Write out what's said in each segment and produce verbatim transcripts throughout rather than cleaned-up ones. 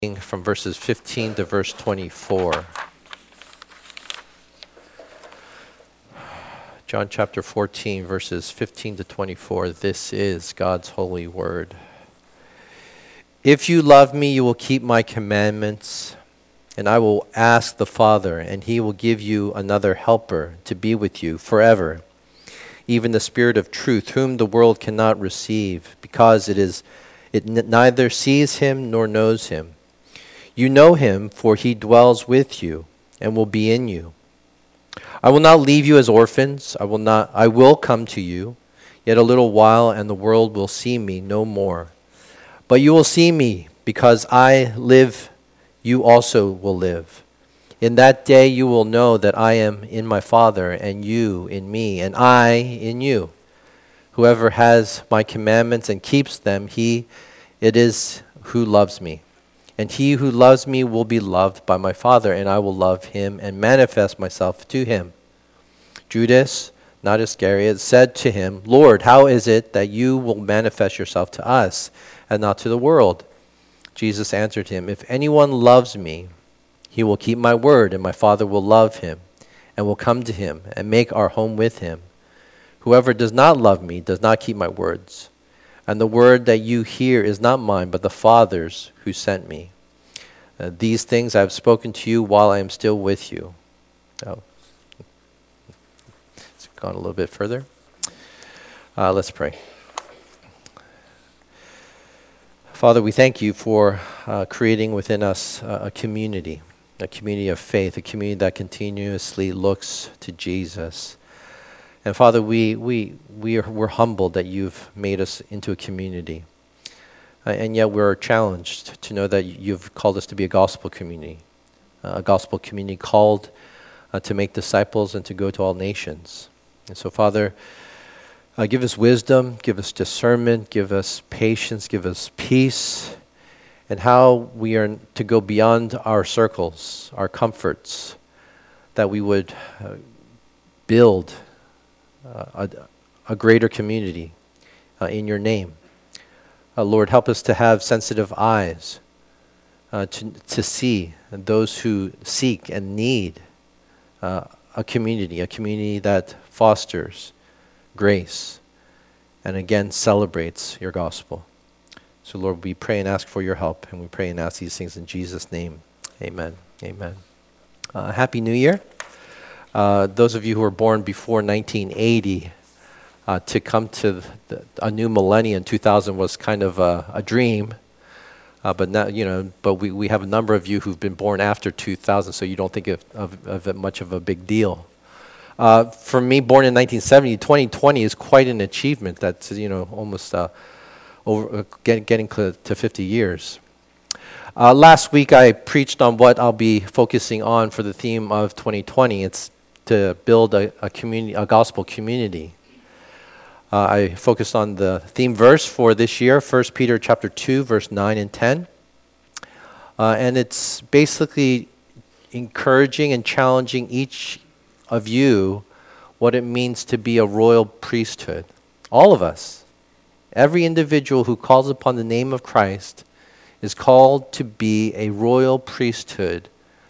from verses fifteen to verse twenty-four. John chapter fourteen, verses fifteen to twenty-four. This is God's holy word. If you love me, you will keep my commandments, and I will ask the Father, and he will give you another helper to be with you forever, even the Spirit of truth, whom the world cannot receive, because it is it n- neither sees him nor knows him. You know him, for he dwells with you and will be in you. I will not leave you as orphans. I will not I will come to you. Yet a little while and the world will see me no more. But you will see me, because I live, you also will live. In that day you will know that I am in my Father, and you in me, and I in you. Whoever has my commandments and keeps them, he it is who loves me. And he who loves me will be loved by my Father, and I will love him and manifest myself to him. Judas, not Iscariot, said to him, Lord, how is it that you will manifest yourself to us and not to the world? Jesus answered him, If anyone loves me, he will keep my word, and my Father will love him, and will come to him and make our home with him. Whoever does not love me does not keep my words. And the word that you hear is not mine, but the Father's who sent me. Uh, these things I have spoken to you while I am still with you. Oh. It's gone a little bit further. Uh, let's pray. Father, we thank you for uh, creating within us uh, a community, a community of faith, a community that continuously looks to Jesus. And Father, we we we are we're humbled that you've made us into a community, uh, and yet we're challenged to know that you've called us to be a gospel community, uh, a gospel community called uh, to make disciples and to go to all nations. And so, Father, uh, give us wisdom, give us discernment, give us patience, give us peace, and how we are to go beyond our circles, our comforts, that we would uh, build Uh, a, a greater community uh, in your name. Uh, Lord, help us to have sensitive eyes uh, to, to see those who seek and need uh, a community, a community that fosters grace and again celebrates your gospel. So Lord, we pray and ask for your help, and we pray and ask these things in Jesus' name. Amen. Amen. Uh, Happy New Year. Uh, those of you who were born before nineteen eighty, uh, to come to the, a new millennium, two thousand was kind of a, a dream. Uh, but now, you know, but we, we have a number of you who've been born after two thousand, so you don't think of, of, of it much of a big deal. Uh, for me, born in nineteen seventy, twenty twenty is quite an achievement. That's, you know, almost uh, over uh, get, getting to, to fifty years. Uh, last week, I preached on what I'll be focusing on for the theme of twenty twenty. It's to build a, a community, a gospel community. Uh, I focused on the theme verse for this year, First Peter chapter two, verse nine and ten. Uh, and it's basically encouraging and challenging each of you what it means to be a royal priesthood. All of us, every individual who calls upon the name of Christ is called to be a royal priesthood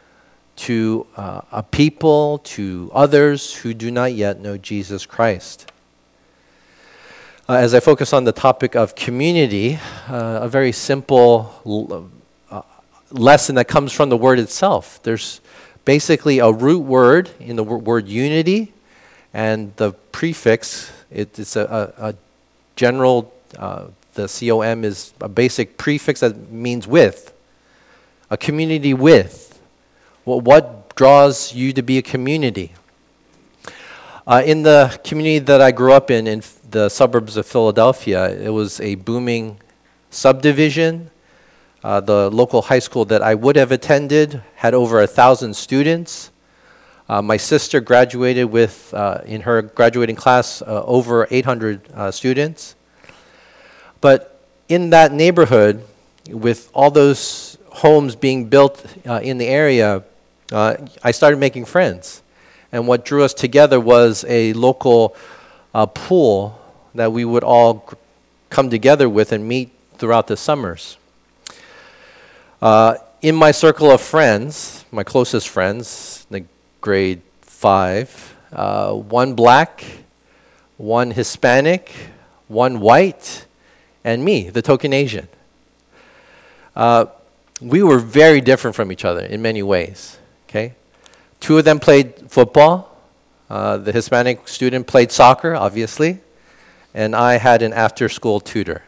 to uh, a people, to others who do not yet know Jesus Christ. Uh, as I focus on the topic of community, uh, a very simple l- uh, lesson that comes from the word itself. There's basically a root word in the w- word unity, and the prefix, it, it's a, a, a general, uh, the C O M is a basic prefix that means with, a community with. Well, what draws you to be a community? Uh, in the community that I grew up in, in f- the suburbs of Philadelphia, it was a booming subdivision. Uh, the local high school that I would have attended had over a thousand students. Uh, my sister graduated with, uh, in her graduating class, uh, over eight hundred uh, students. But in that neighborhood, with all those homes being built uh, in the area, uh, I started making friends. And what drew us together was a local uh, pool that we would all g- come together with and meet throughout the summers. Uh, in my circle of friends, my closest friends, in the grade five, uh, one black, one Hispanic, one white, and me, the token Asian. Uh, we were very different from each other in many ways. Okay, two of them played football. Uh, the Hispanic student played soccer, obviously, and I had an after-school tutor.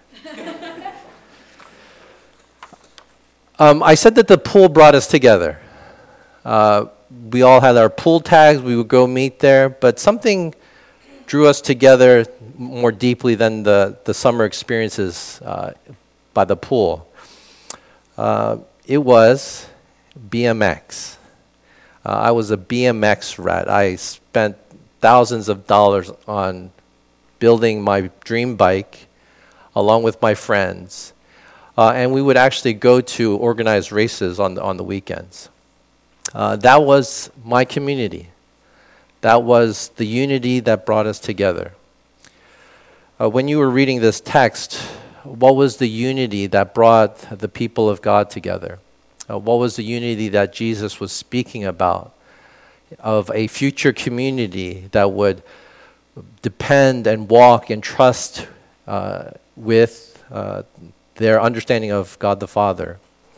um, I said that the pool brought us together. Uh, we all had our pool tags. We would go meet there, but something drew us together more deeply than the, the summer experiences uh, by the pool. Uh, it was B M X. Uh, I was a B M X rat. I spent thousands of dollars on building my dream bike along with my friends. Uh, and we would actually go to organized races on the, on the weekends. Uh, that was my community. That was the unity that brought us together. Uh, when you were reading this text, what was the unity that brought the people of God together? Uh, what was the unity that Jesus was speaking about? Of a future community that would depend and walk and trust uh, with uh, their understanding of God the Father.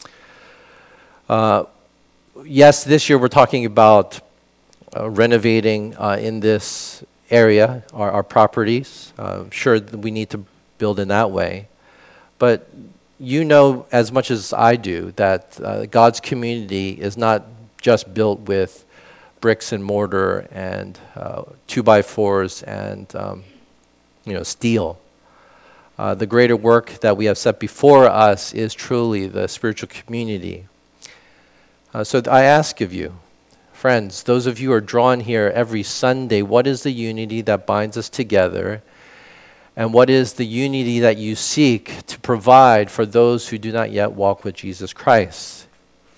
Uh, yes, this year we're talking about uh, renovating uh, in this area, our, our properties. Uh, sure, we need to build in that way. But you know as much as I do that uh, God's community is not just built with bricks and mortar and uh, two by fours and um, you know steel. Uh, the greater work that we have set before us is truly the spiritual community. Uh, so th- I ask of you, friends, those of you who are drawn here every Sunday, what is the unity that binds us together? And what is the unity that you seek to provide for those who do not yet walk with Jesus Christ?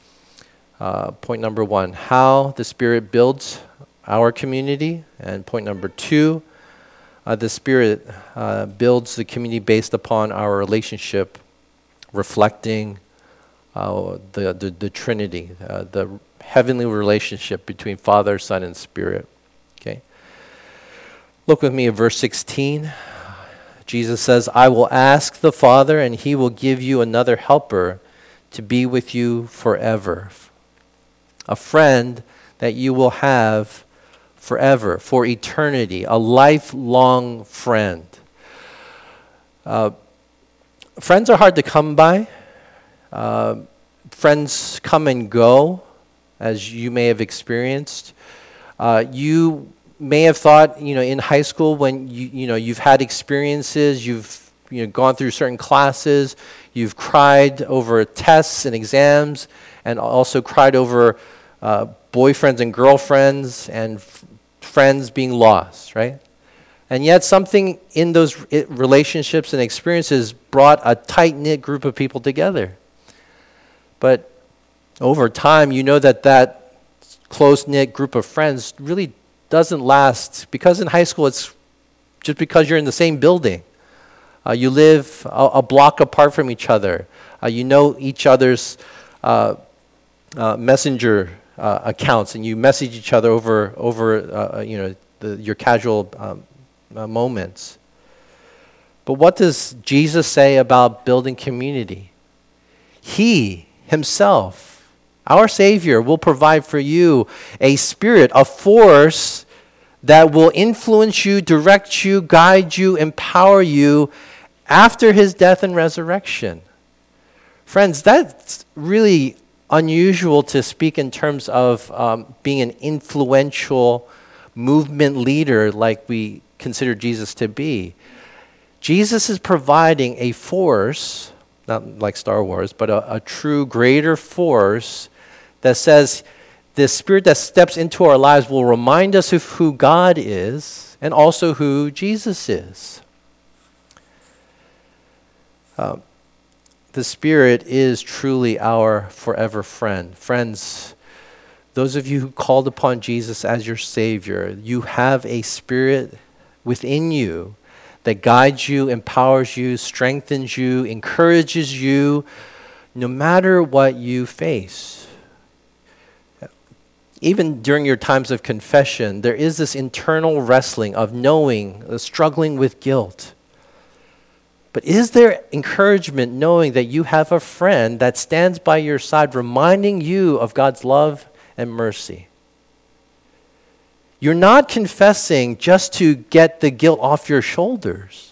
Uh, point number one, how the Spirit builds our community. And point number two, uh, the Spirit uh, builds the community based upon our relationship, reflecting uh, the, the, the Trinity, uh, the heavenly relationship between Father, Son, and Spirit. Okay. Look with me at verse sixteen. Jesus says, I will ask the Father, and he will give you another helper to be with you forever. A friend that you will have forever, for eternity, a lifelong friend. Uh, friends are hard to come by. Uh, friends come and go, as you may have experienced. Uh, you may have thought, you know, in high school when you you know you've had experiences, you've you know gone through certain classes, you've cried over tests and exams, and also cried over uh, boyfriends and girlfriends and f- friends being lost, right? And yet something in those I- relationships and experiences brought a tight-knit group of people together. But over time, you know that that close-knit group of friends really doesn't last, because in high school it's just because you're in the same building. Uh, you live a, a block apart from each other. Uh, you know each other's uh, uh, messenger uh, accounts, and you message each other over over uh, you know the, your casual um, uh, moments. But what does Jesus say about building community? He himself, our Savior, will provide for you a spirit, a force that will influence you, direct you, guide you, empower you after his death and resurrection. Friends, that's really unusual to speak in terms of um, being an influential movement leader like we consider Jesus to be. Jesus is providing a force, not like Star Wars, but a, a true greater force that says the Spirit that steps into our lives will remind us of who God is and also who Jesus is. Um, the Spirit is truly our forever friend. Friends, those of you who called upon Jesus as your Savior, you have a Spirit within you that guides you, empowers you, strengthens you, encourages you, no matter what you face. Even during your times of confession, there is this internal wrestling of knowing, uh, struggling with guilt. But is there encouragement knowing that you have a friend that stands by your side, reminding you of God's love and mercy? You're not confessing just to get the guilt off your shoulders.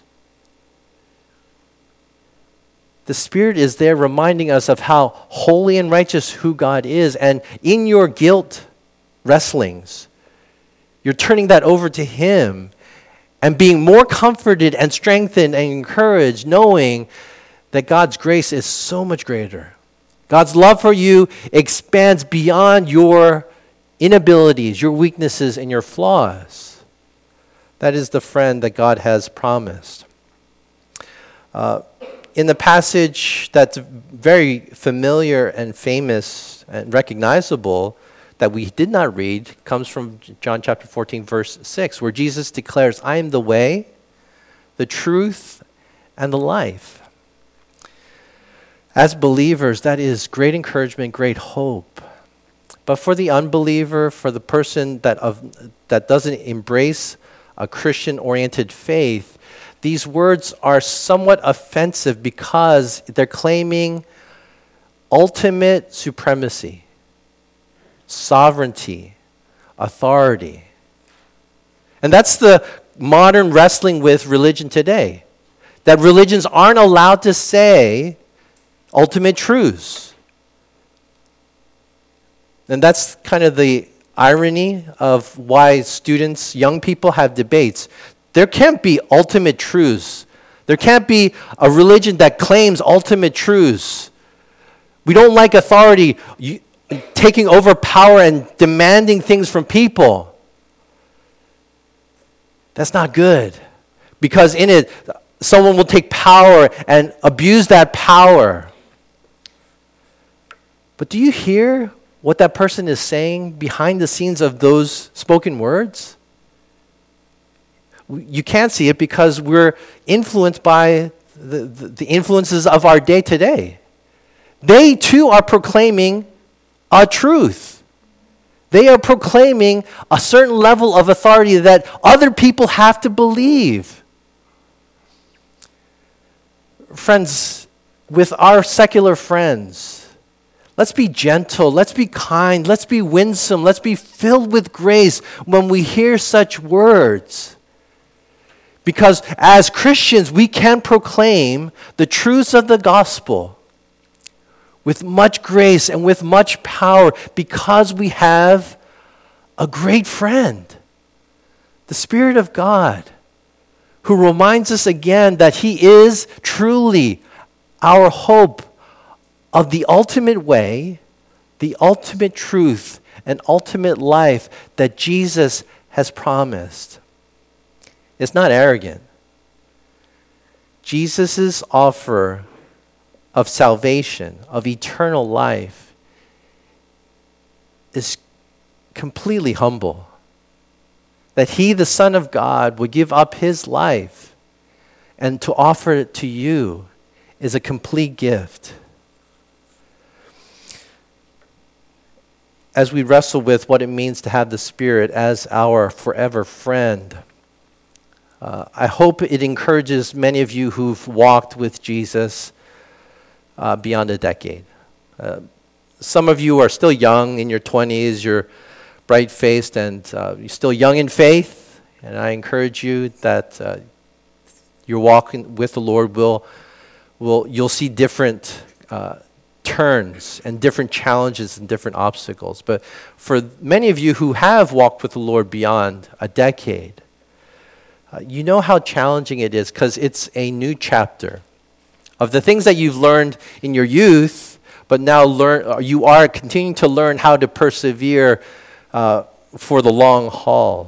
The Spirit is there reminding us of how holy and righteous who God is. And in your guilt wrestlings, you're turning that over to Him and being more comforted and strengthened and encouraged, knowing that God's grace is so much greater. God's love for you expands beyond your inabilities, your weaknesses, and your flaws. That is the friend that God has promised. Uh, in the passage that's very familiar and famous and recognizable that we did not read comes from John chapter fourteen, verse six, where Jesus declares, I am the way, the truth, and the life. As believers, that is great encouragement, great hope. But for the unbeliever, for the person that of, that doesn't embrace a Christian-oriented faith, these words are somewhat offensive because they're claiming ultimate supremacy, sovereignty, authority. And that's the modern wrestling with religion today. That religions aren't allowed to say ultimate truths. And that's kind of the irony of why students, young people have debates. There can't be ultimate truths. There can't be a religion that claims ultimate truths. We don't like authority you, taking over power and demanding things from people. That's not good. Because in it, someone will take power and abuse that power. But do you hear what that person is saying behind the scenes of those spoken words? You can't see it because we're influenced by the, the, the influences of our day today. They too are proclaiming a truth. They are proclaiming a certain level of authority that other people have to believe. Friends, with our secular friends, let's be gentle, let's be kind, let's be winsome, let's be filled with grace when we hear such words. Because as Christians, we can proclaim the truths of the gospel with much grace and with much power because we have a great friend, the Spirit of God, who reminds us again that He is truly our hope of the ultimate way, the ultimate truth, and ultimate life that Jesus has promised. It's not arrogant. Jesus' offer of salvation, of eternal life, is completely humble. That He, the Son of God, would give up His life and to offer it to you is a complete gift. As we wrestle with what it means to have the Spirit as our forever friend, uh, I hope it encourages many of you who've walked with Jesus uh, beyond a decade. Uh, some of you are still young in your twenties, you're bright-faced and uh, you're still young in faith, and I encourage you that uh, your walk with the Lord will, will you'll see different uh, turns and different challenges and different obstacles. But for many of you who have walked with the Lord beyond a decade, uh, you know how challenging it is because it's a new chapter of the things that you've learned in your youth, but now learn you are continuing to learn how to persevere uh, for the long haul.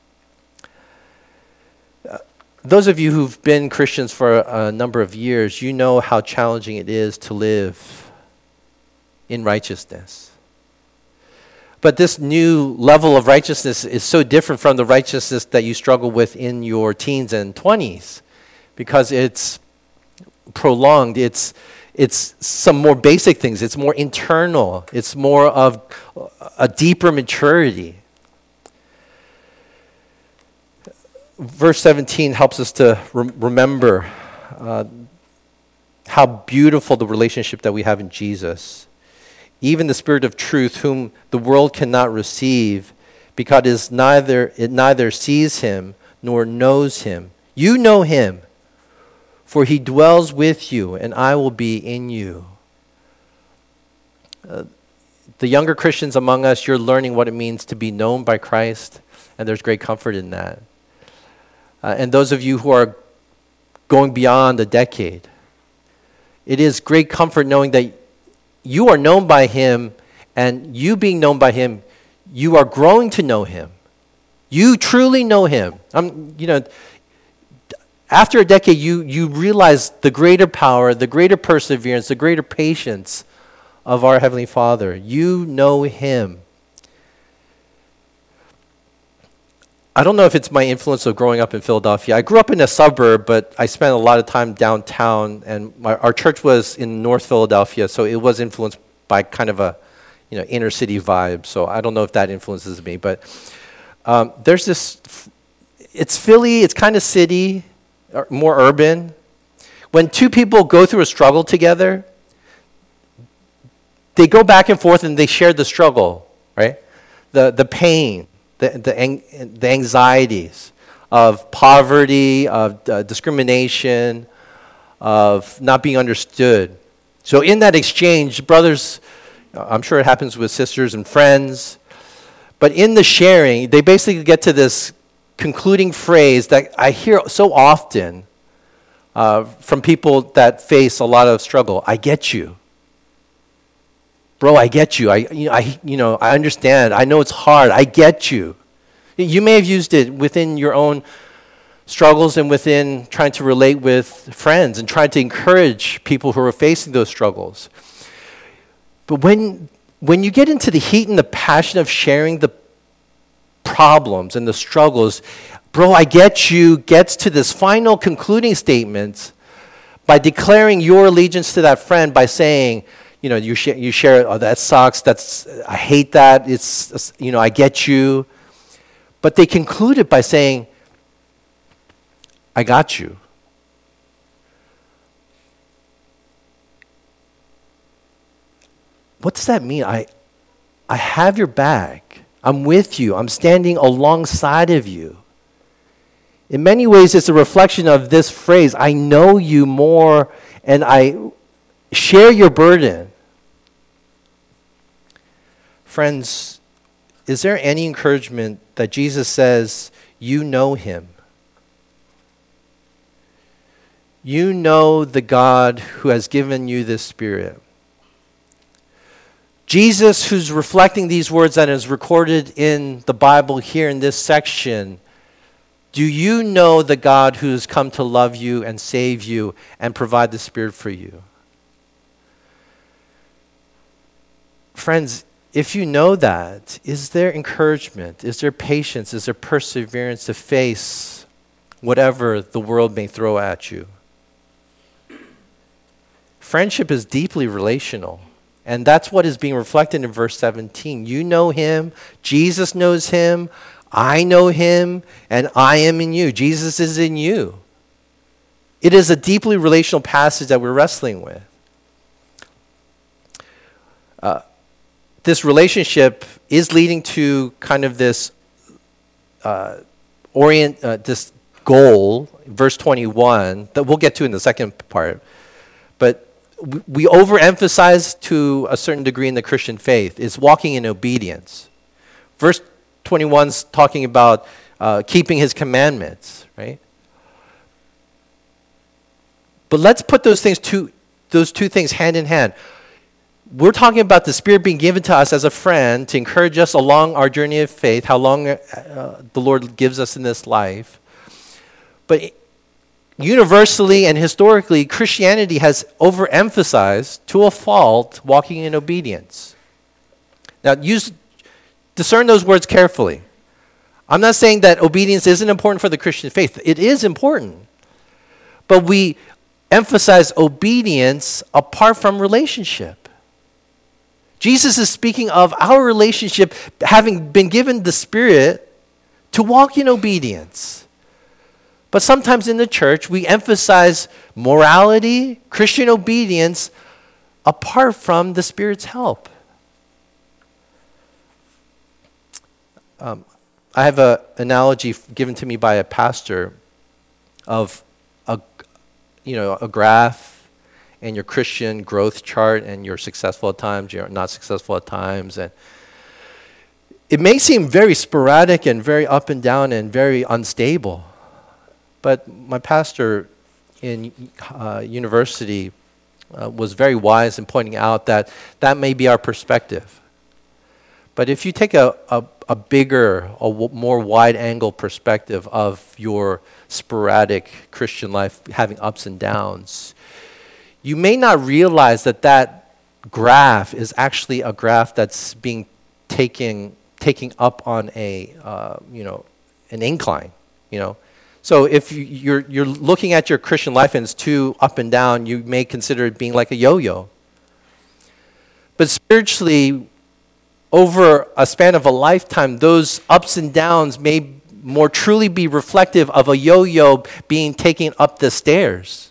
Uh, those of you who've been Christians for a, a number of years, you know how challenging it is to live in righteousness. But this new level of righteousness is so different from the righteousness that you struggle with in your teens and twenties because it's prolonged, it's it's some more basic things. It's more internal. It's more of a deeper maturity. Verse seventeen helps us to re- remember uh, how beautiful the relationship that we have in Jesus. Even the Spirit of truth, whom the world cannot receive, because it, is neither, it neither sees him nor knows him. You know him, for he dwells with you, and I will be in you. Uh, the younger Christians among us, you're learning what it means to be known by Christ, and there's great comfort in that. Uh, and those of you who are going beyond a decade, it is great comfort knowing that you are known by him, and you being known by him, you are growing to know him. You truly know him. Um, you know, after a decade, you, you realize the greater power, the greater perseverance, the greater patience of our Heavenly Father. You know him. I don't know if it's my influence of growing up in Philadelphia. I grew up in a suburb, but I spent a lot of time downtown, and my, our church was in North Philadelphia, so it was influenced by kind of a, you know, inner city vibe. So I don't know if that influences me, but um, there's this. It's Philly. It's kind of city, or more urban. When two people go through a struggle together, they go back and forth and they share the struggle, right? The the pain. The, the, the anxieties of poverty, of uh, discrimination, of not being understood. So in that exchange, brothers, I'm sure it happens with sisters and friends, but in the sharing, they basically get to this concluding phrase that I hear so often uh, from people that face a lot of struggle. I get you. Bro, I get you. I, you know, I, you know, I understand. I know it's hard. I get you. You may have used it within your own struggles and within trying to relate with friends and trying to encourage people who are facing those struggles. But when, when you get into the heat and the passion of sharing the problems and the struggles, bro, I get you, gets to this final concluding statement by declaring your allegiance to that friend by saying, you know, you share, you share, oh, that sucks, that's, I hate that, it's, you know, I get you. But they conclude it by saying, I got you. What does that mean? I, I have your back. I'm with you. I'm standing alongside of you. In many ways, it's a reflection of this phrase, I know you more and I share your burden. Friends, is there any encouragement that Jesus says, you know him? You know the God who has given you this Spirit. Jesus, who's reflecting these words that is recorded in the Bible here in this section, do you know the God who has come to love you and save you and provide the Spirit for you? Friends, if you know that, is there encouragement? Is there patience? Is there perseverance to face whatever the world may throw at you? Friendship is deeply relational, and that's what is being reflected in verse seventeen. You know him, Jesus knows him, I know him, and I am in you. Jesus is in you. It is a deeply relational passage that we're wrestling with. Uh, This relationship is leading to kind of this uh, orient, uh, this goal, verse twenty-one, that we'll get to in the second part. But we, we overemphasize to a certain degree in the Christian faith is walking in obedience. Verse twenty-one is talking about uh, keeping his commandments, right? But let's put those things two, those two things hand in hand. We're talking about the Spirit being given to us as a friend to encourage us along our journey of faith, how long uh, the Lord gives us in this life. But universally and historically, Christianity has overemphasized, to a fault, walking in obedience. Now, use, discern those words carefully. I'm not saying that obedience isn't important for the Christian faith. It is important. But we emphasize obedience apart from relationship. Jesus is speaking of our relationship having been given the Spirit to walk in obedience. But sometimes in the church, we emphasize morality, Christian obedience, apart from the Spirit's help. Um, I have an analogy given to me by a pastor of a, you know, a graph and your Christian growth chart, and you're successful at times, you're not successful at times, and it may seem very sporadic and very up and down and very unstable. But my pastor in uh, university uh, was very wise in pointing out that that may be our perspective. But if you take a, a, a bigger, a w- more wide-angle perspective of your sporadic Christian life having ups and downs, you may not realize that that graph is actually a graph that's being taken taking up on a uh, you know an incline, you know. So if you, you're you're looking at your Christian life and it's too up and down, you may consider it being like a yo-yo. But spiritually, over a span of a lifetime, those ups and downs may more truly be reflective of a yo-yo being taken up the stairs.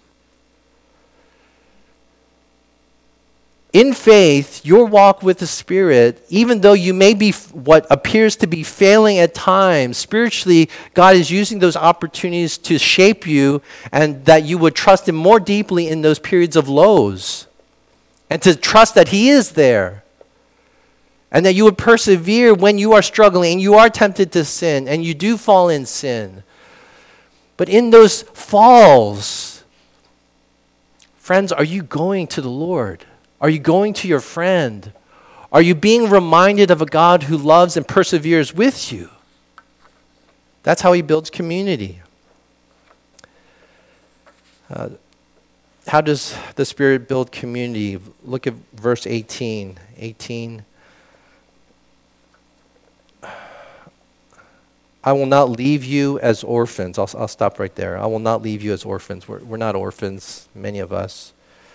In faith, your walk with the Spirit, even though you may be f- what appears to be failing at times, spiritually, God is using those opportunities to shape you, and that you would trust Him more deeply in those periods of lows, and to trust that He is there, and that you would persevere when you are struggling and you are tempted to sin and you do fall in sin. But in those falls, friends, are you going to the Lord? Are you going to your friend? Are you being reminded of a God who loves and perseveres with you? That's how He builds community. Uh, how does the Spirit build community? Look at verse eighteen. eighteen. I will not leave you as orphans. I'll, I'll stop right there. I will not leave you as orphans. We're, we're not orphans, many of us.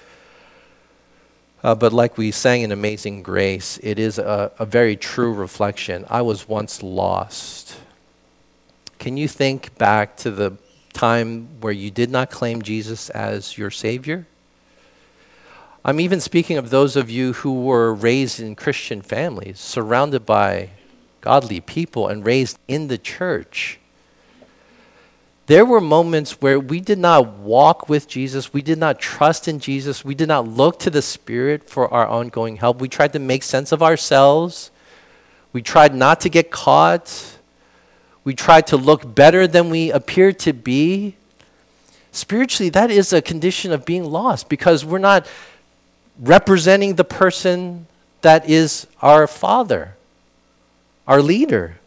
Uh, but like we sang in Amazing Grace, it is a, a very true reflection. I was once lost. Can you think back to the time where you did not claim Jesus as your Savior? I'm even speaking of those of you who were raised in Christian families, surrounded by godly people and raised in the church. There were moments where we did not walk with Jesus. We did not trust in Jesus. We did not look to the Spirit for our ongoing help. We tried to make sense of ourselves. We tried not to get caught. We tried to look better than we appeared to be. Spiritually, that is a condition of being lost, because we're not representing the person that is our Father, our leader.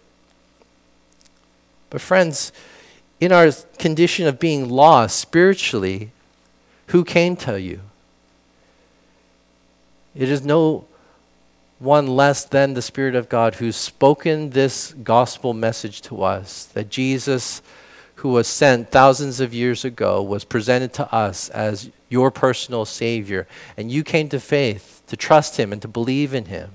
But friends, in our condition of being lost spiritually, who came to you? It is no one less than the Spirit of God who's spoken this gospel message to us, that Jesus, who was sent thousands of years ago, was presented to us as your personal Savior, and you came to faith, to trust Him and to believe in Him.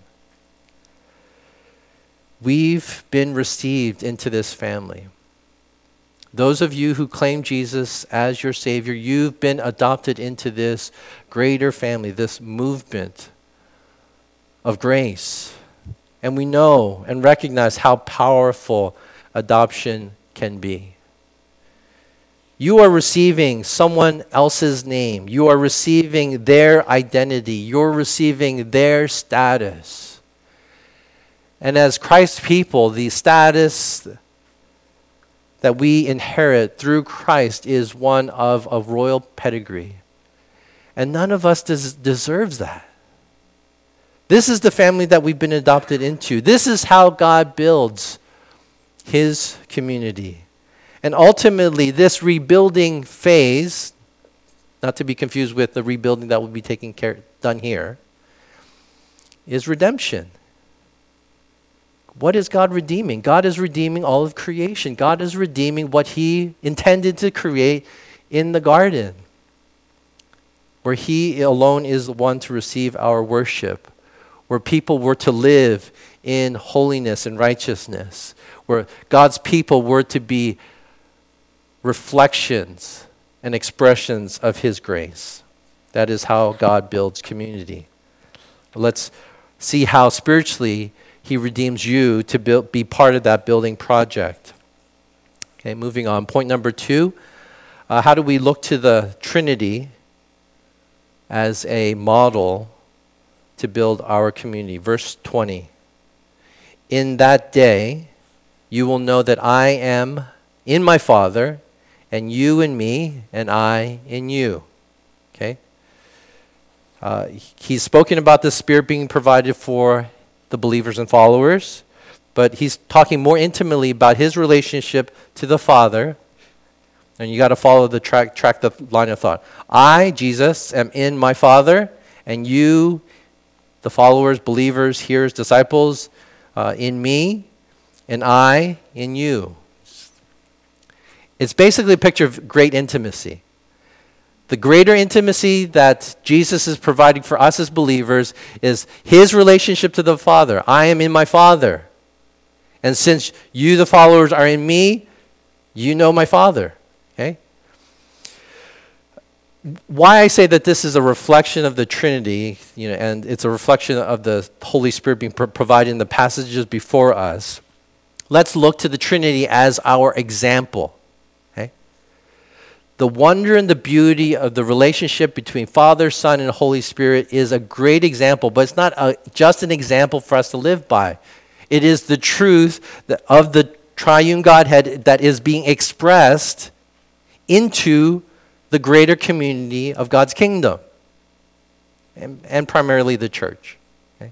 We've been received into this family. Those of you who claim Jesus as your Savior, you've been adopted into this greater family, this movement of grace. And we know and recognize how powerful adoption can be. You are receiving someone else's name. You are receiving their identity. You're receiving their status. And as Christ's people, the status that we inherit through Christ is one of a royal pedigree. And none of us des- deserves that. This is the family that we've been adopted into. This is how God builds His community. And ultimately, this rebuilding phase, not to be confused with the rebuilding that will be taking care, done here, is redemption. What is God redeeming? God is redeeming all of creation. God is redeeming what He intended to create in the garden. where he alone is the one to receive our worship, where people were to live in holiness and righteousness, where God's people were to be reflections and expressions of his grace. That is how God builds community. Let's see how spiritually he redeems you to build, be part of that building project. Okay, moving on. Point number two, uh, how do we look to the Trinity as a model to build our community? Verse twenty. In that day, you will know that I am in my Father, and you in me, and I in you. Okay? Uh, he's spoken about the Spirit being provided for the believers and followers, but he's talking more intimately about his relationship to the Father. And you got to follow the track, track the line of thought. I, Jesus, am in my Father, and you, the followers, believers, hearers, disciples, uh, in me, and I in you. It's basically a picture of great intimacy. The greater intimacy that Jesus is providing for us as believers is his relationship to the Father. I am in my Father. And since you, the followers, are in me, you know my Father. Okay? Why I say that this is a reflection of the Trinity, you know, and it's a reflection of the Holy Spirit being pro- provided in the passages before us. Let's look to the Trinity as our example. Okay? The wonder and the beauty of the relationship between Father, Son, and Holy Spirit is a great example, but it's not a, just an example for us to live by. It is the truth that of the triune Godhead that is being expressed into the greater community of God's kingdom, and, and primarily the church. Okay?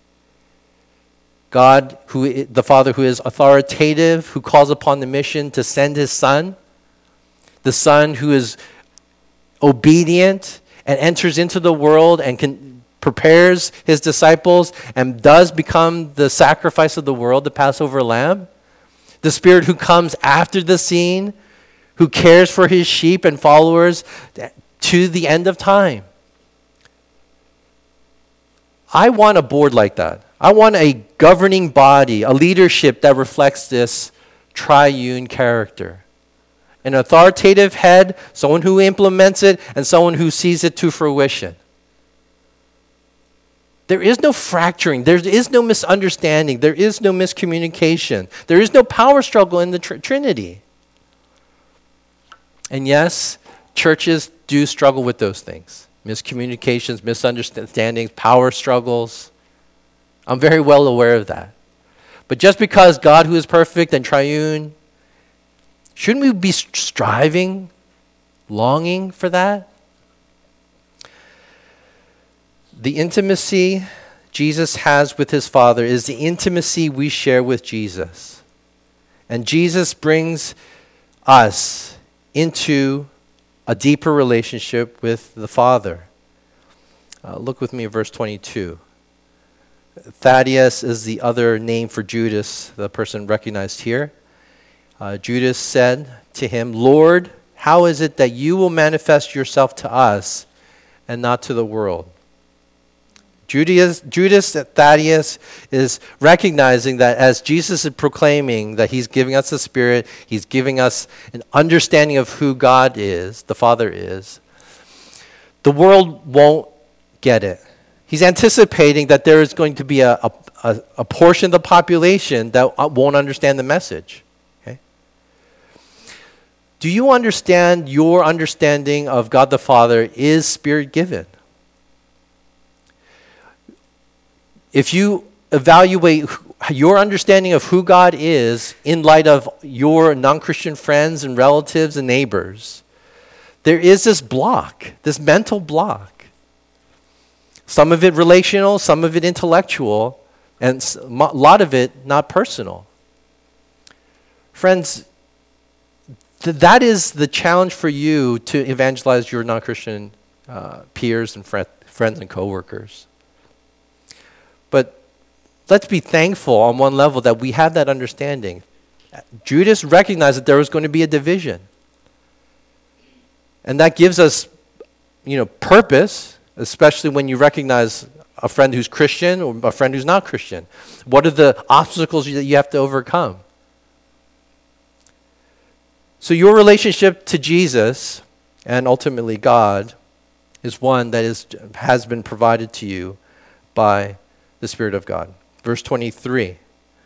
God, who the Father who is authoritative, who calls upon the mission to send his Son, the Son who is obedient and enters into the world and can, prepares his disciples and does become the sacrifice of the world, the Passover lamb, the Spirit who comes after the scene, who cares for his sheep and followers to the end of time. I want a board like that. I want a governing body, a leadership that reflects this triune character. An authoritative head, someone who implements it, and someone who sees it to fruition. There is no fracturing. There is no misunderstanding. There is no miscommunication. There is no power struggle in the tr- Trinity. And yes, churches do struggle with those things. Miscommunications, misunderstandings, power struggles. I'm very well aware of that. But just because God, who is perfect and triune, shouldn't we be striving, longing for that? The intimacy Jesus has with his Father is the intimacy we share with Jesus. And Jesus brings us into a deeper relationship with the Father. Uh, look with me at verse twenty-two. Thaddeus is the other name for Judas, the person recognized here. Uh, Judas said to him, Lord, how is it that you will manifest yourself to us and not to the world? Judas, Judas Thaddeus is recognizing that as Jesus is proclaiming that he's giving us the Spirit, he's giving us an understanding of who God is, the Father is, the world won't get it. He's anticipating that there is going to be a, a, a portion of the population that won't understand the message. Okay? Do you understand your understanding of God the Father is Spirit-given? If you evaluate your understanding of who God is in light of your non-Christian friends and relatives and neighbors, there is this block, this mental block. Some of it relational, some of it intellectual, and a lot of it not personal. Friends, th- that is the challenge for you to evangelize your non-Christian uh, peers and fr- friends and coworkers. But let's be thankful on one level that we have that understanding. Judas recognized that there was going to be a division. And that gives us you know, purpose, especially when you recognize a friend who's Christian or a friend who's not Christian. What are the obstacles that you have to overcome? So your relationship to Jesus and ultimately God is one that is has been provided to you by the Spirit of God. Verse twenty-three.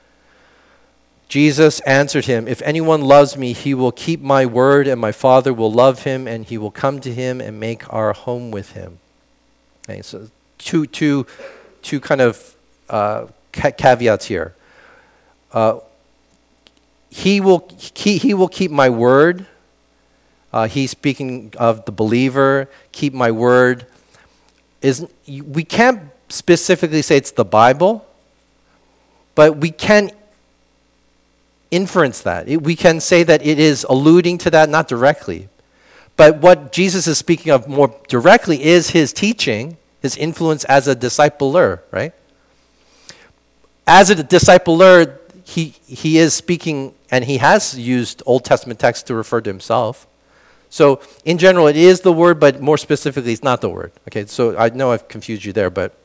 Jesus answered him, "If anyone loves me, he will keep my word, and my Father will love him, and he will come to him and make our home with him." Okay, so two, two, two kind of uh, ca- caveats here. Uh, he will he, he will keep my word. Uh, he's speaking of the believer. Keep my word. Is we can't specifically say it's the Bible, but we can inference that. It, we can say that it is alluding to that, not directly. But what Jesus is speaking of more directly is his teaching, his influence as a discipler, right? As a discipler, he he is speaking, and he has used Old Testament text to refer to himself. So in general, it is the word, but more specifically, it's not the word. Okay, so I know I've confused you there, but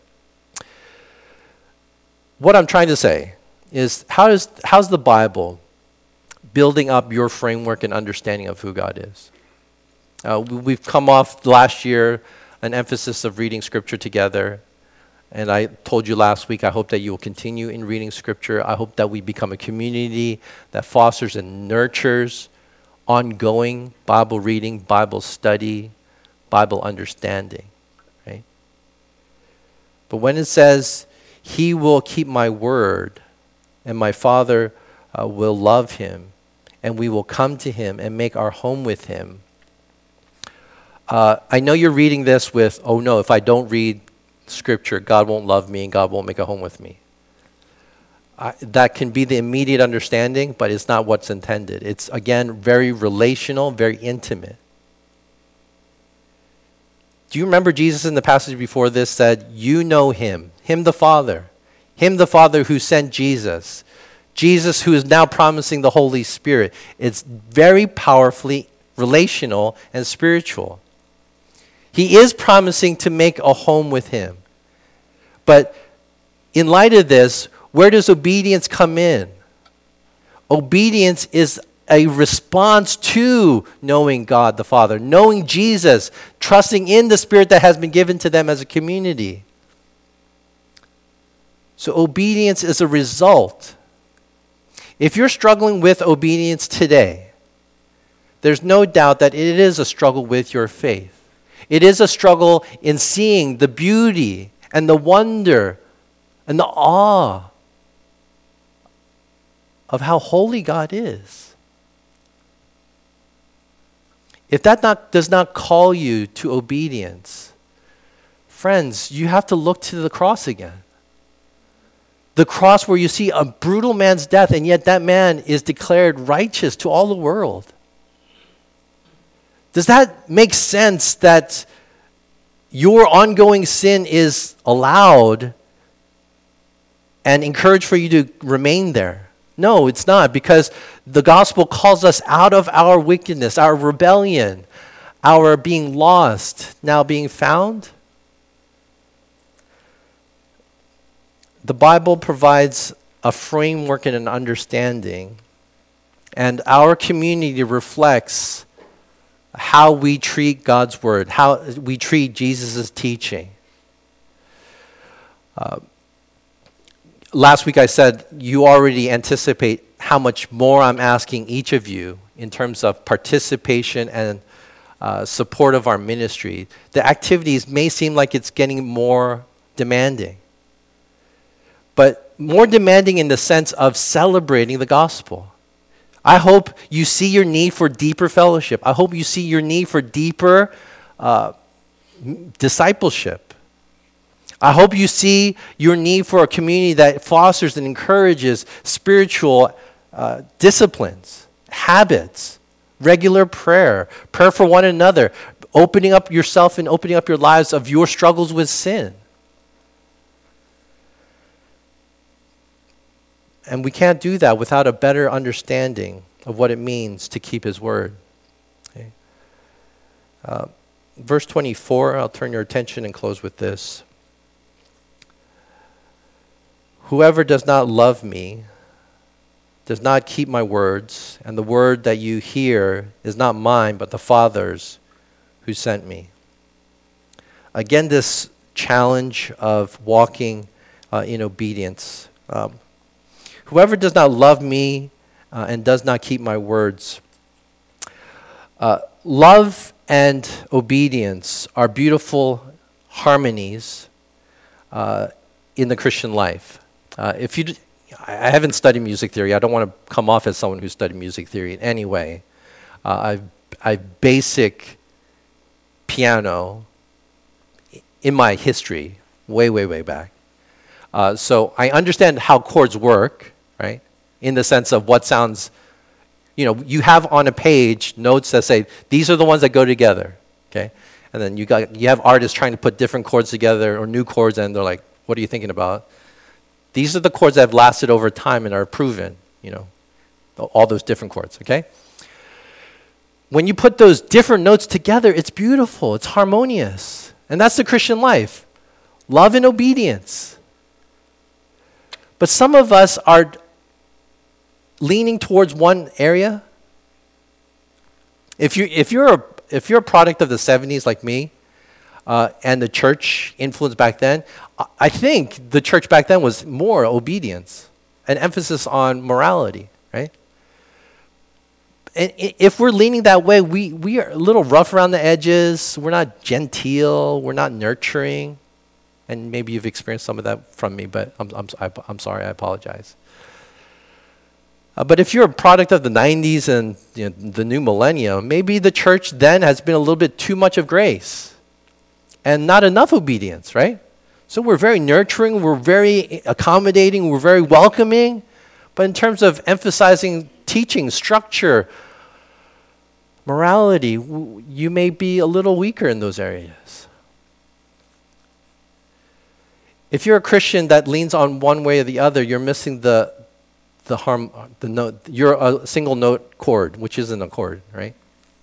what I'm trying to say is how is how's the Bible building up your framework and understanding of who God is? Uh, we've come off last year an emphasis of reading Scripture together. And I told you last week, I hope that you will continue in reading Scripture. I hope that we become a community that fosters and nurtures ongoing Bible reading, Bible study, Bible understanding, right? But when it says, "He will keep my word, and my Father uh, will love him, and we will come to him and make our home with him," uh, I know you're reading this with, "Oh no, if I don't read Scripture, God won't love me and God won't make a home with me." Uh, that can be the immediate understanding, but it's not what's intended. It's, again, very relational, very intimate. Do you remember Jesus in the passage before this said, "You know him, him the Father, him the Father who sent Jesus, Jesus who is now promising the Holy Spirit." It's very powerfully relational and spiritual. He is promising to make a home with him. But in light of this, where does obedience come in? Obedience is a response to knowing God the Father, knowing Jesus, trusting in the Spirit that has been given to them as a community. So obedience is a result. If you're struggling with obedience today, there's no doubt that it is a struggle with your faith. It is a struggle in seeing the beauty and the wonder and the awe of how holy God is. If that not, does not call you to obedience, friends, you have to look to the cross again. The cross where you see a brutal man's death, and yet that man is declared righteous to all the world. Does that make sense that your ongoing sin is allowed and encouraged for you to remain there? No, it's not, because the gospel calls us out of our wickedness, our rebellion, our being lost, now being found. The Bible provides a framework and an understanding, and our community reflects how we treat God's word, how we treat Jesus' teaching. Uh, last week I said you already anticipate how much more I'm asking each of you in terms of participation and uh, support of our ministry. The activities may seem like it's getting more demanding, but more demanding in the sense of celebrating the gospel. I hope you see your need for deeper fellowship. I hope you see your need for deeper uh, discipleship. I hope you see your need for a community that fosters and encourages spiritual uh, disciplines, habits, regular prayer, prayer for one another, opening up yourself and opening up your lives of your struggles with sin. And we can't do that without a better understanding of what it means to keep his word. Okay? Uh, verse twenty-four, I'll turn your attention and close with this. Whoever does not love me does not keep my words, and the word that you hear is not mine, but the Father's who sent me. Again, this challenge of walking uh, in obedience. Um, Whoever does not love me uh, and does not keep my words. Uh, love and obedience are beautiful harmonies uh, in the Christian life. Uh, if you, d- I haven't studied music theory. I don't want to come off as someone who studied music theory in any way. Uh, I've, I've basic piano in my history, way, way, way back. Uh, so I understand how chords work, right? In the sense of what sounds, you know, you have on a page notes that say, these are the ones that go together, okay? And then you got you have artists trying to put different chords together or new chords, and they're like, what are you thinking about? These are the chords that have lasted over time and are proven, you know, all those different chords, okay? When you put those different notes together, it's beautiful, it's harmonious. And that's the Christian life. Love and obedience. But some of us are leaning towards one area. If you if you're a, if you're a product of the seventies like me, uh, and the church influence back then, I think the church back then was more obedience, an emphasis on morality, right? And if we're leaning that way, we, we are a little rough around the edges. We're not genteel. We're not nurturing. And maybe you've experienced some of that from me, but I'm, I'm, I'm sorry, I apologize. Uh, but if you're a product of the nineties and you know, the new millennium, maybe the church then has been a little bit too much of grace and not enough obedience, right? So we're very nurturing, we're very accommodating, we're very welcoming. But in terms of emphasizing teaching, structure, morality, w- you may be a little weaker in those areas. If you're a Christian that leans on one way or the other, you're missing the the harm the note. You're a single note chord, which isn't a chord, right?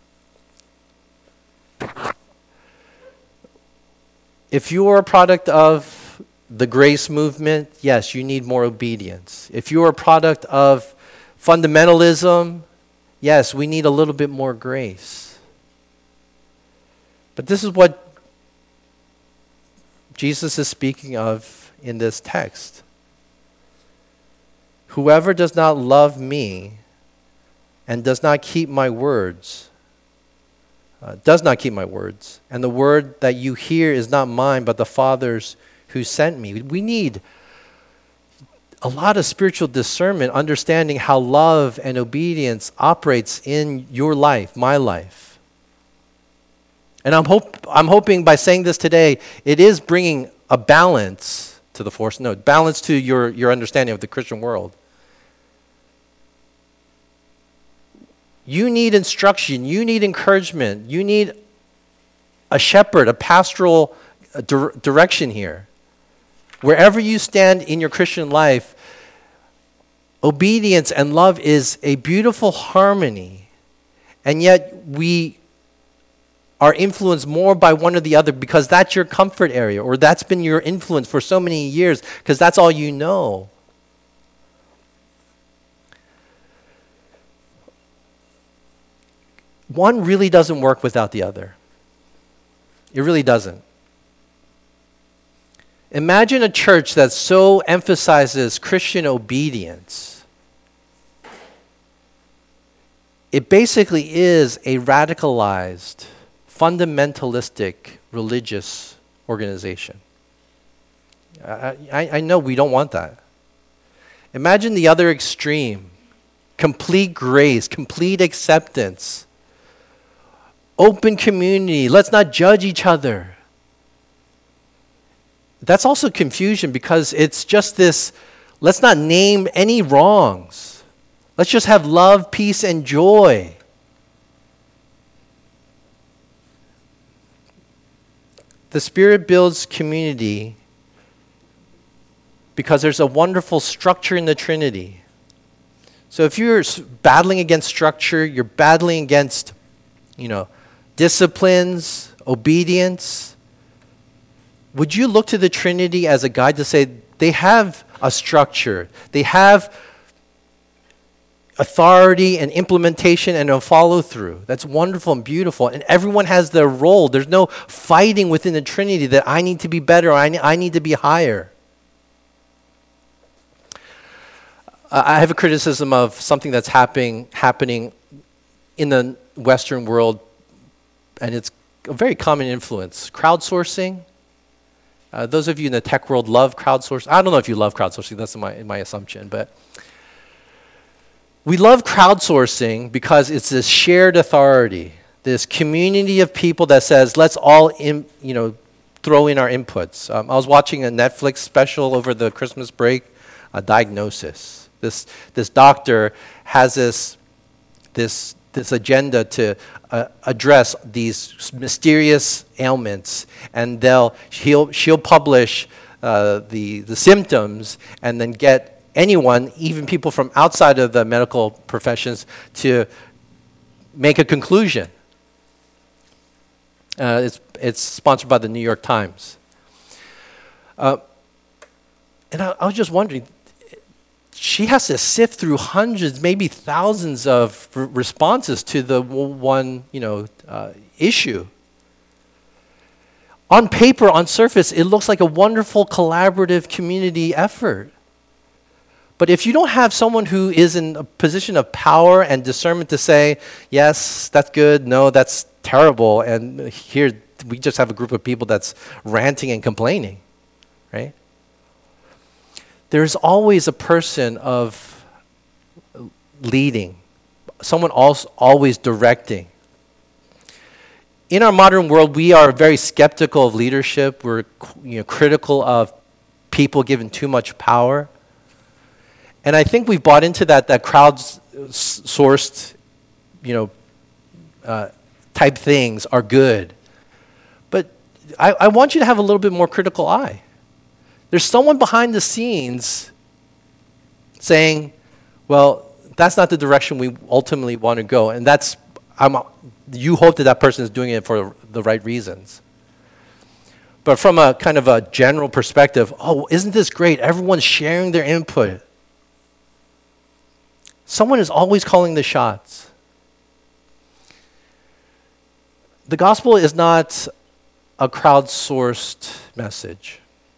If you are a product of the grace movement, yes, you need more obedience. If you are a product of fundamentalism, yes, we need a little bit more grace. But this is what Jesus is speaking of in this text. Whoever does not love me and does not keep my words, uh, does not keep my words, and the word that you hear is not mine, but the Father's who sent me. We need a lot of spiritual discernment, understanding how love and obedience operates in your life, my life. And I'm hope I'm hoping by saying this today, it is bringing a balance to the force note, balance to your, your understanding of the Christian world. You need instruction, you need encouragement, you need a shepherd, a pastoral uh, dir- direction here. Wherever you stand in your Christian life, obedience and love is a beautiful harmony, and yet we are influenced more by one or the other because that's your comfort area, or that's been your influence for so many years because that's all you know. One really doesn't work without the other. It really doesn't. Imagine a church that so emphasizes Christian obedience. It basically is a radicalized, fundamentalistic religious organization. I, I, I know we don't want that. Imagine the other extreme. Complete grace, complete acceptance, open community. Let's not judge each other. That's also confusion because it's just this, let's not name any wrongs. Let's just have love, peace, and joy. The Spirit builds community because there's a wonderful structure in the Trinity. So if you're battling against structure, you're battling against, you know, disciplines, obedience, would you look to the Trinity as a guide to say they have a structure, they have authority and implementation and a follow through? That's wonderful and beautiful. And everyone has their role. There's no fighting within the Trinity that I need to be better or I need, I need to be higher. Uh, I have a criticism of something that's happening happening in the Western world, and it's a very common influence. Crowdsourcing. Uh, those of you in the tech world love crowdsourcing. I don't know if you love crowdsourcing. That's my my assumption, but we love crowdsourcing because it's this shared authority, this community of people that says, let's all in, you know, throw in our inputs. Um, I was watching a Netflix special over the Christmas break, a Diagnosis. This this doctor has this this this agenda to uh, address these mysterious ailments, and they'll he'll she'll publish uh, the the symptoms, and then get anyone, even people from outside of the medical professions, to make a conclusion. Uh, it's it's sponsored by the New York Times. Uh, and I, I was just wondering, she has to sift through hundreds, maybe thousands of r- responses to the w- one, you know, uh, issue. On paper, on surface, it looks like a wonderful collaborative community effort. But if you don't have someone who is in a position of power and discernment to say, yes, that's good, no, that's terrible, and here we just have a group of people that's ranting and complaining, right? There's always a person of leading, someone else always directing. In our modern world, we are very skeptical of leadership. We're you know, critical of people given too much power. And I think we've bought into that, that crowd-sourced, you know, uh, type things are good. But I, I want you to have a little bit more critical eye. There's someone behind the scenes saying, well, that's not the direction we ultimately want to go. And that's, I'm, you hope that that person is doing it for the right reasons. But from a kind of a general perspective, oh, isn't this great? Everyone's sharing their input. Someone is always calling the shots. The gospel is not a crowdsourced message.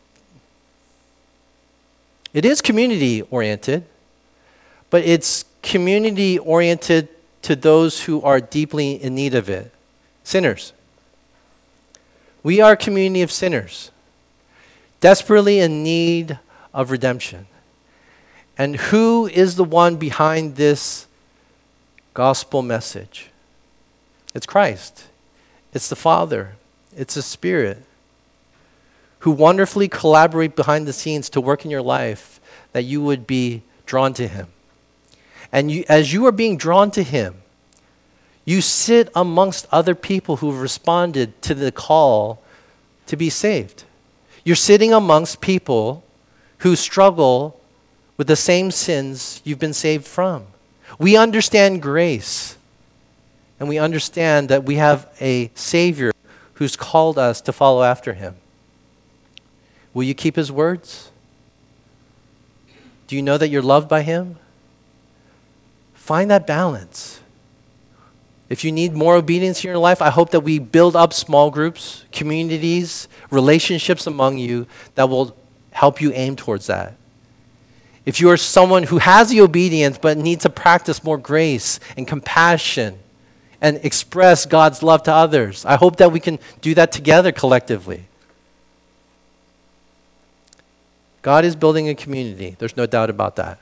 It is community-oriented, but it's community-oriented to those who are deeply in need of it. Sinners. We are a community of sinners, desperately in need of redemption. And who is the one behind this gospel message? It's Christ. It's the Father. It's the Spirit, who wonderfully collaborate behind the scenes to work in your life that you would be drawn to Him. And you, as you are being drawn to Him, you sit amongst other people who have responded to the call to be saved. You're sitting amongst people who struggle with the same sins you've been saved from. We understand grace, and we understand that we have a Savior who's called us to follow after Him. Will you keep His words? Do you know that you're loved by Him? Find that balance. If you need more obedience in your life, I hope that we build up small groups, communities, relationships among you that will help you aim towards that. If you are someone who has the obedience but needs to practice more grace and compassion and express God's love to others, I hope that we can do that together collectively. God is building a community. There's no doubt about that.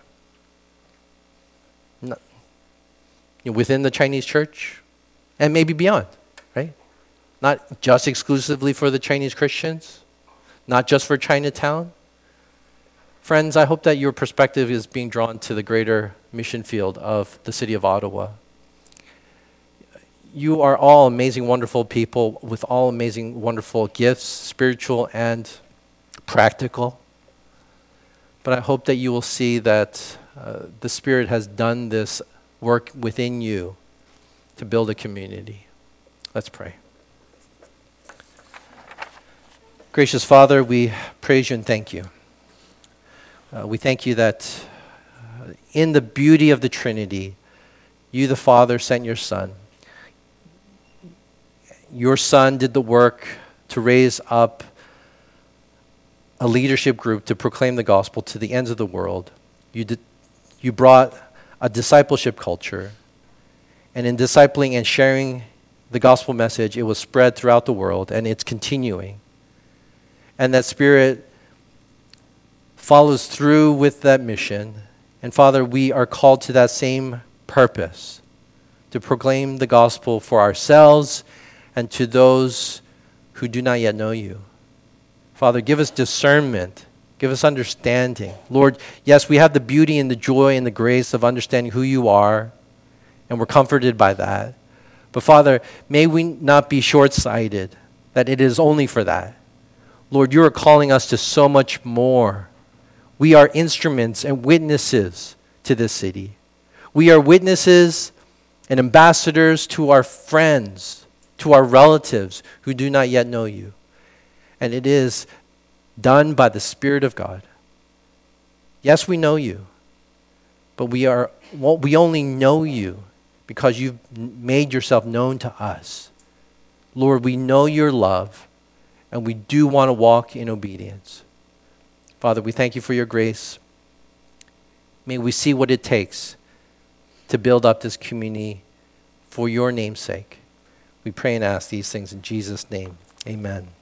No, you know, within the Chinese church and maybe beyond, right? Not just exclusively for the Chinese Christians, not just for Chinatown. Friends, I hope that your perspective is being drawn to the greater mission field of the city of Ottawa. You are all amazing, wonderful people with all amazing, wonderful gifts, spiritual and practical. But I hope that you will see that uh, the Spirit has done this work within you to build a community. Let's pray. Gracious Father, we praise you and thank you. Uh, we thank you that uh, in the beauty of the Trinity, you, the Father, sent your Son. Your Son did the work to raise up a leadership group to proclaim the gospel to the ends of the world. You did, you brought a discipleship culture, and in discipling and sharing the gospel message, it was spread throughout the world, and it's continuing. And that Spirit follows through with that mission. And Father, we are called to that same purpose, to proclaim the gospel for ourselves and to those who do not yet know you. Father, give us discernment. Give us understanding. Lord, yes, we have the beauty and the joy and the grace of understanding who you are, and we're comforted by that. But Father, may we not be short-sighted, that it is only for that. Lord, you are calling us to so much more. We are instruments and witnesses to this city. We are witnesses and ambassadors to our friends, to our relatives who do not yet know you. And it is done by the Spirit of God. Yes, we know you, but we are well, we only know you because you've made yourself known to us. Lord, we know your love, and we do want to walk in obedience. Father, we thank you for your grace. May we see what it takes to build up this community for your name's sake. We pray and ask these things in Jesus' name. Amen.